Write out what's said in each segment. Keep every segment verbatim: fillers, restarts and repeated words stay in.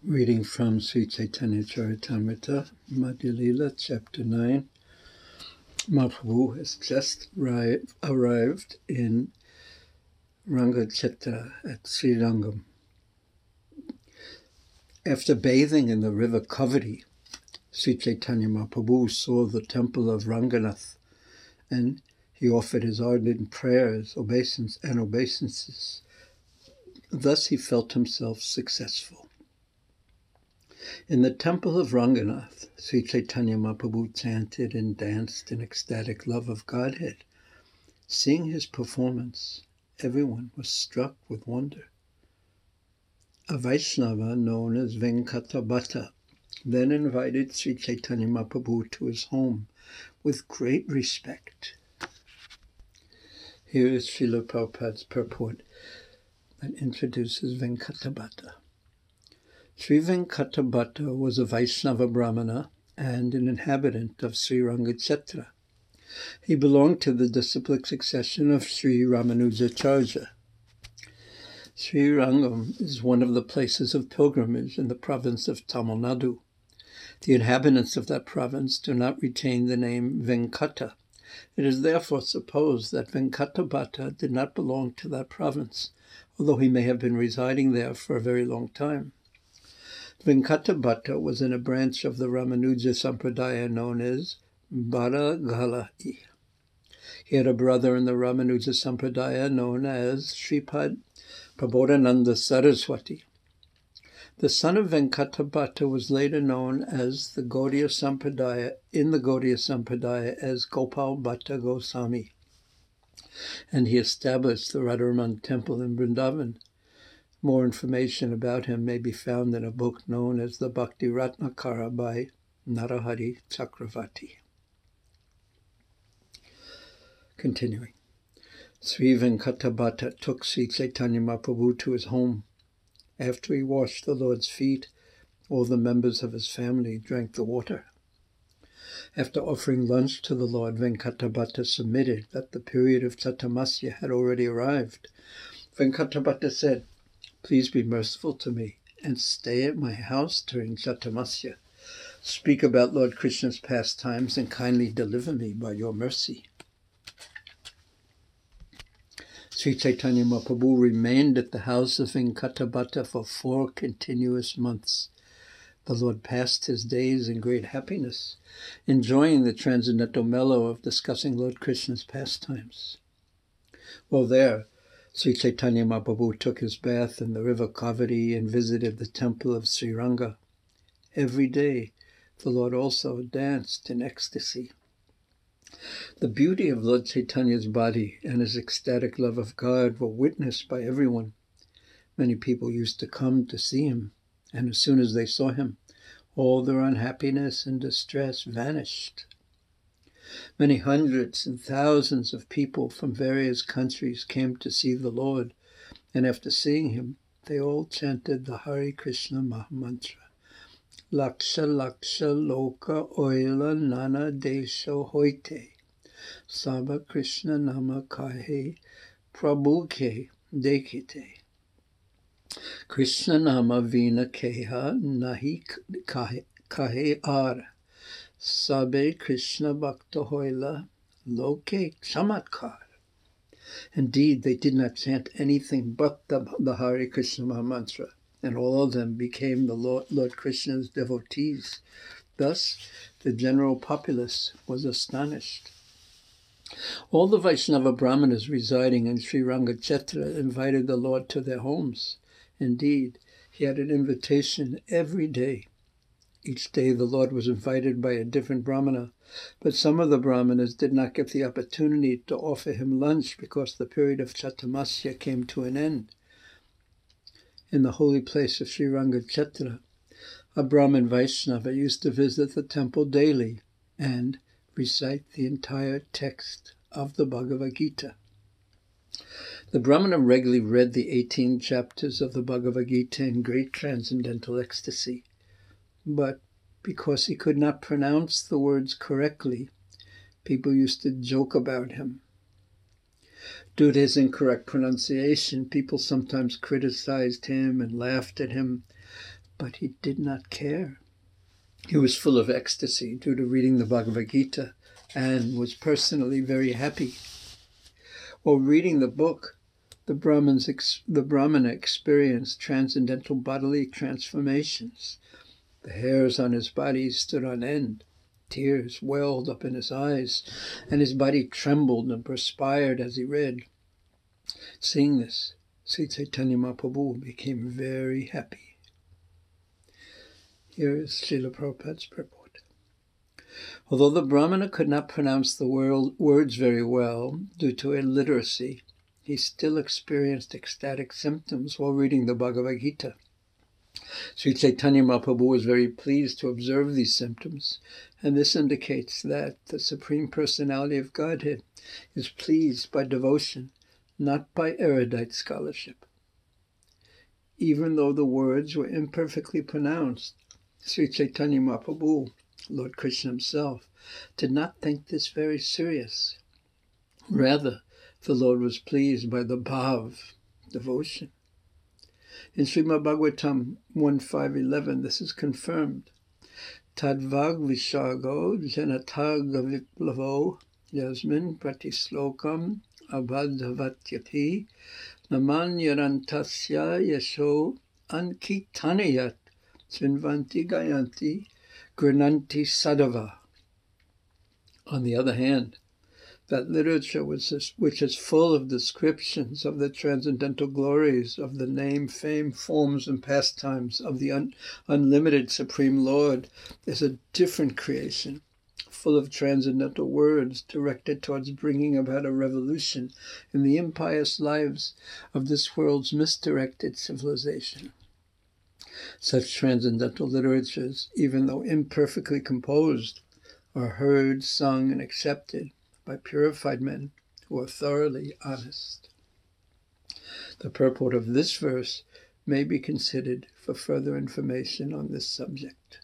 Reading from Sri Chaitanya Charitamrita, Madhya Lila, Chapter nine. Mahaprabhu has just arrived, arrived in Rangachetra at Srirangam. After bathing in the river Kaveri, Sri Chaitanya Mahaprabhu saw the temple of Ranganath, and he offered his ardent prayers obeisance, and obeisances. Thus he felt himself successful. In the temple of Ranganath, Sri Chaitanya Mahaprabhu chanted and danced in ecstatic love of Godhead. Seeing his performance, everyone was struck with wonder. A Vaishnava known as Venkatabhatta then invited Sri Chaitanya Mahaprabhu to his home with great respect. Here is Srila Prabhupada's purport that introduces Venkatabhatta. Sri Venkatabhatta was a Vaishnava Brahmana and an inhabitant of Sri Rangachetra. He belonged to the disciplic succession of Sri Ramanujacharya. Sri Rangam is one of the places of pilgrimage in the province of Tamil Nadu. The inhabitants of that province do not retain the name Venkata. It is therefore supposed that Venkatabhatta did not belong to that province, although he may have been residing there for a very long time. Venkatabhatta was in a branch of the Ramanuja Sampradaya known as Bharagalai. He had a brother in the Ramanuja Sampradaya known as Sripad Prabodhananda Saraswati. The son of Venkatabhatta was later known as the Gaudiya Sampradaya, in the Gaudiya Sampradaya as Gopal Bhatta Goswami, and he established the Radharaman temple in Vrindavan. More information about him may be found in a book known as the Bhakti Ratnakara by Narahari Chakravarti. Continuing. Sri Venkatabhatta took Sri Chaitanya Mahaprabhu to his home. After he washed the Lord's feet, all the members of his family drank the water. After offering lunch to the Lord, Venkatabhatta submitted that the period of Chatamasya had already arrived. Venkatabhatta said, "Please be merciful to me and stay at my house during Chatamasya. Speak about Lord Krishna's pastimes and kindly deliver me by your mercy." Sri Chaitanya Mahaprabhu remained at the house of Venkatabhatta for four continuous months. The Lord passed his days in great happiness, enjoying the transcendental mellow of discussing Lord Krishna's pastimes. While there, Sri Chaitanya Mahaprabhu took his bath in the river Kaveri and visited the temple of Sri Ranga. Every day, the Lord also danced in ecstasy. The beauty of Lord Chaitanya's body and his ecstatic love of God were witnessed by everyone. Many people used to come to see him, and as soon as they saw him, all their unhappiness and distress vanished. Many hundreds and thousands of people from various countries came to see the Lord, and after seeing him, they all chanted the Hare Krishna Mahamantra. Laksha Laksha Loka Oila Nana Desho Hoite Saba Krishna Nama Kahe Prabhu Ke Dekite Krishna Nama Vina Keha Nahi Kahe Ar Sabe Krishna Bhakta Hoila Loke Chamatkar. Indeed, they did not chant anything but the, the Hare Krishna Mahamantra, and all of them became the Lord, Lord Krishna's devotees. Thus, the general populace was astonished. All the Vaishnava Brahmanas residing in Sri Rangachetra invited the Lord to their homes. Indeed, he had an invitation every day. Each day the Lord was invited by a different Brahmana, but some of the Brahmanas did not get the opportunity to offer him lunch because the period of Chatamasya came to an end. In the holy place of Sri Rangachetra, a Brahmin Vaishnava used to visit the temple daily and recite the entire text of the Bhagavad Gita. The Brahmana regularly read the eighteen chapters of the Bhagavad Gita in great transcendental ecstasy. But because he could not pronounce the words correctly, people used to joke about him. Due to his incorrect pronunciation, people sometimes criticized him and laughed at him. but he did not care. He was full of ecstasy due to reading the Bhagavad Gita and was personally very happy. While reading the book, the, Brahmins ex- the Brahmana experienced transcendental bodily transformations. The hairs on his body stood on end. Tears welled up in his eyes, and his body trembled and perspired as he read. Seeing this, Sri Chaitanya Mahaprabhu became very happy. Here is Srila Prabhupada's purport. Although the Brahmana could not pronounce the word, words very well due to illiteracy, he still experienced ecstatic symptoms while reading the Bhagavad Gita. Sri Chaitanya Mahaprabhu was very pleased to observe these symptoms, and this indicates that the Supreme Personality of Godhead is pleased by devotion, not by erudite scholarship. Even though the words were imperfectly pronounced, Sri Chaitanya Mahaprabhu, Lord Krishna himself, did not think this very serious. Rather, the Lord was pleased by the bhav, devotion. In Srimad Bhagavatam one five eleven, this is confirmed. Tadvag vishago janataga viplavo yasmin pratislokam abhadhavatyati namanyarantasya yasho ankitanayat srinvanti gayanti grananti sadava. On the other hand, that literature which is, which is full of descriptions of the transcendental glories of the name, fame, forms, and pastimes of the un, unlimited Supreme Lord is a different creation, full of transcendental words directed towards bringing about a revolution in the impious lives of this world's misdirected civilization. Such transcendental literatures, even though imperfectly composed, are heard, sung, and accepted by purified men who are thoroughly honest. The purport of this verse may be considered for further information on this subject.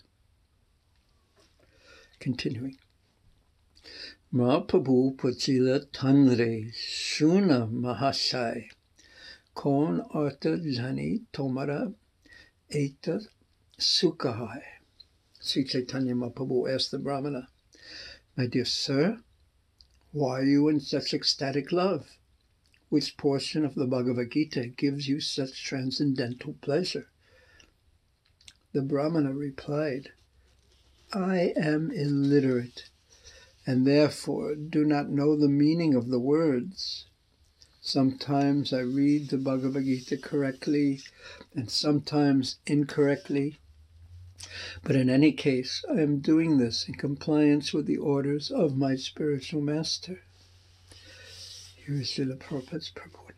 Continuing. Mahaprabhu Pachila Tanre Shuna Mahashai Kon Arta Jani Tomara Eta Sukahai. Sri Chaitanya Mahaprabhu asked the Brahmana, "My dear sir, why are you in such ecstatic love? Which portion of the Bhagavad Gita gives you such transcendental pleasure?" The Brahmana replied, "I am illiterate, and therefore do not know the meaning of the words. Sometimes I read the Bhagavad Gita correctly, and sometimes incorrectly. But in any case, I am doing this in compliance with the orders of my spiritual master." Here is Srila Prabhupada's purport.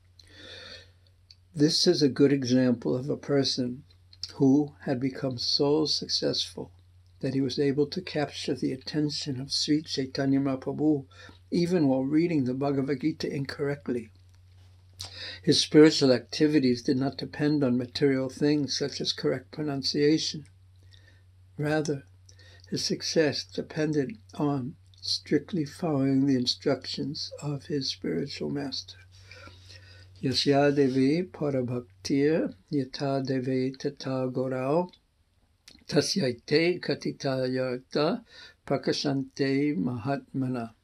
This is a good example of a person who had become so successful that he was able to capture the attention of Sri Chaitanya Mahaprabhu even while reading the Bhagavad Gita incorrectly. His spiritual activities did not depend on material things such as correct pronunciation. Rather, his success depended on strictly following the instructions of his spiritual master. Yasya devi parabhaktir yata devi tata gorao tasyaite katita yarta prakashante mahatmana.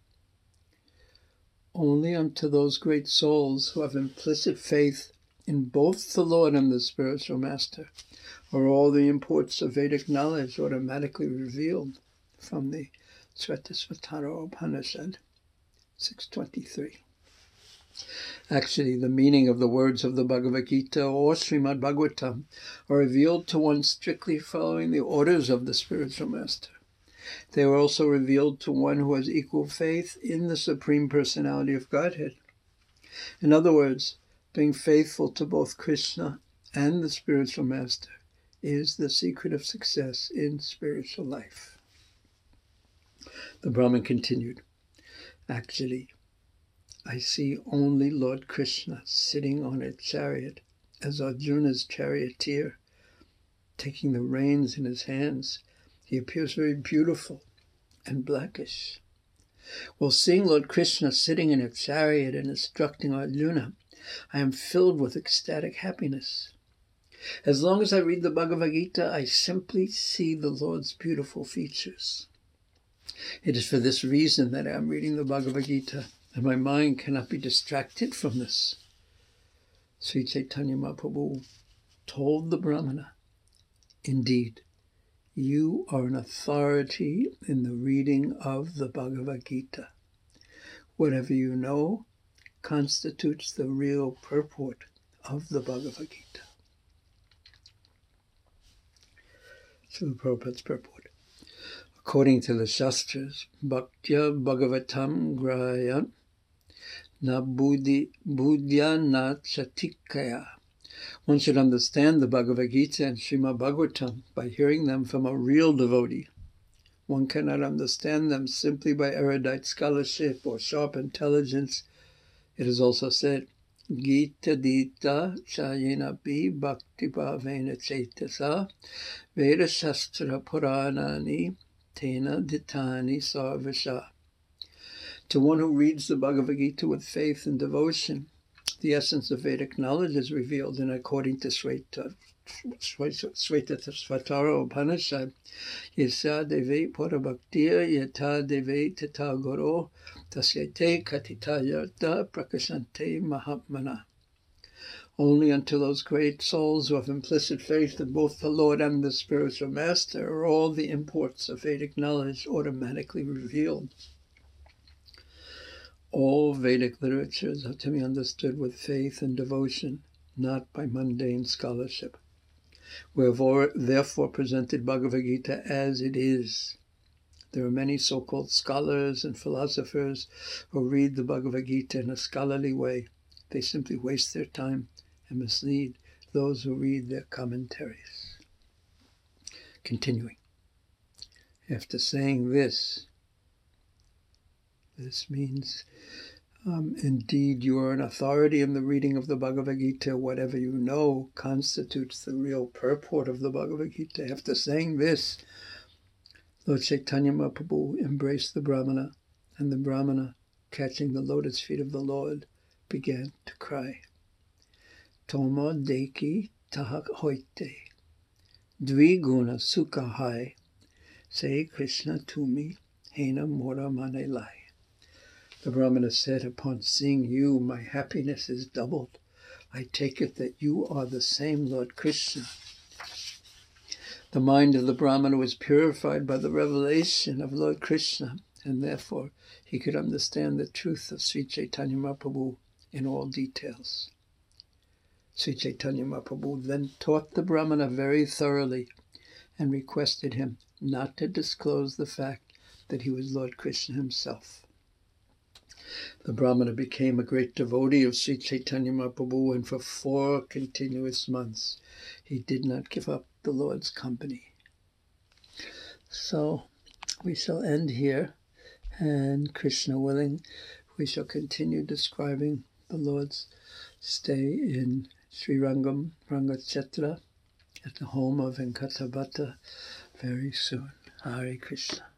Only unto those great souls who have implicit faith in both the Lord and the spiritual master are all the imports of Vedic knowledge automatically revealed from the Svetasvatara Upanishad six twenty-three. Actually, the meaning of the words of the Bhagavad Gita or Srimad Bhagavatam are revealed to one strictly following the orders of the spiritual master. They are also revealed to one who has equal faith in the Supreme Personality of Godhead. In other words, being faithful to both Krishna and the spiritual master is the secret of success in spiritual life. The Brahmin continued, "Actually, I see only Lord Krishna sitting on a chariot as Arjuna's charioteer, taking the reins in his hands. He appears very beautiful and blackish. While seeing Lord Krishna sitting in a chariot and instructing Arjuna, I am filled with ecstatic happiness. As long as I read the Bhagavad Gita, I simply see the Lord's beautiful features. It is for this reason that I am reading the Bhagavad Gita, and my mind cannot be distracted from this. Sri Chaitanya Mahaprabhu told the Brahmana, indeed, you are an authority in the reading of the Bhagavad Gita. Whatever you know constitutes the real purport of the Bhagavad Gita. Srila Prabhupada's purport. According to the Shastras, Bhaktya Bhagavatam Grahya Na Buddhi Buddhya Na Chatikaya. One should understand the Bhagavad Gita and Srimad Bhagavatam by hearing them from a real devotee. One cannot understand them simply by erudite scholarship or sharp intelligence. It is also said, Gita Dita Chayenapi Bhakti Bhavena Chaitasa Veda Shastra Puranani Tena Ditani Sarvasha. To one who reads the Bhagavad Gita with faith and devotion, the essence of Vedic knowledge is revealed, and according to Sweta Svatara Upanishad, Yasa Deve Pura Bhaktiya Yata Deve Tata Guru Tasyate Katita Yarta Prakashante Mahatmana. Only unto those great souls who have implicit faith in both the Lord and the spiritual master are all the imports of Vedic knowledge automatically revealed. All Vedic literatures are to be understood with faith and devotion, not by mundane scholarship. We have therefore presented Bhagavad Gita as it is. There are many so-called scholars and philosophers who read the Bhagavad Gita in a scholarly way. They simply waste their time and mislead those who read their commentaries. Continuing. After saying this, this means, um, indeed, you are an authority in the reading of the Bhagavad Gita. Whatever you know constitutes the real purport of the Bhagavad Gita. After saying this, Lord Chaitanya Mahaprabhu embraced the Brahmana, and the Brahmana, catching the lotus feet of the Lord, began to cry. Toma deki tahak hoite, dviguna sukha hai, say Krishna to me, hena mora mane lai. The Brahmana said, upon seeing you, my happiness is doubled. I take it that you are the same Lord Krishna. The mind of the Brahmana was purified by the revelation of Lord Krishna, and therefore he could understand the truth of Sri Chaitanya Mahaprabhu in all details. Sri Chaitanya Mahaprabhu then taught the Brahmana very thoroughly and requested him not to disclose the fact that he was Lord Krishna himself. The Brahmana became a great devotee of Sri Chaitanya Mahaprabhu, and for four continuous months he did not give up the Lord's company. So we shall end here, and Krishna willing, we shall continue describing the Lord's stay in Sri Rangam Rangachetra at the home of Venkatabhatta very soon. Hare Krishna.